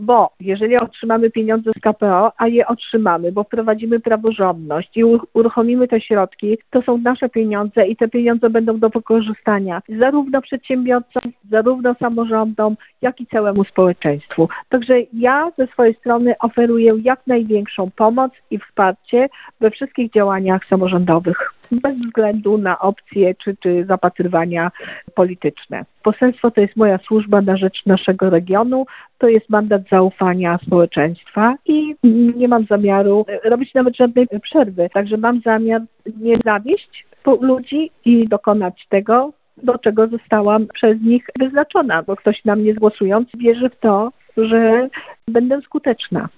Bo jeżeli otrzymamy pieniądze z KPO, a je otrzymamy, bo wprowadzimy praworządność i uruchomimy te środki, to są nasze pieniądze i te pieniądze będą do wykorzystania zarówno przedsiębiorcom, zarówno samorządom, jak i całemu społeczeństwu. Także ja ze swojej strony oferuję jak największą pomoc i wsparcie we wszystkich działaniach samorządowych, bez względu na opcje czy zapatrywania polityczne. Poselstwo to jest moja służba na rzecz naszego regionu, to jest mandat zaufania społeczeństwa i nie mam zamiaru robić nawet żadnej przerwy. Także mam zamiar nie zawieść ludzi i dokonać tego, do czego zostałam przez nich wyznaczona, bo ktoś na mnie głosując wierzy w to, że będę skuteczna.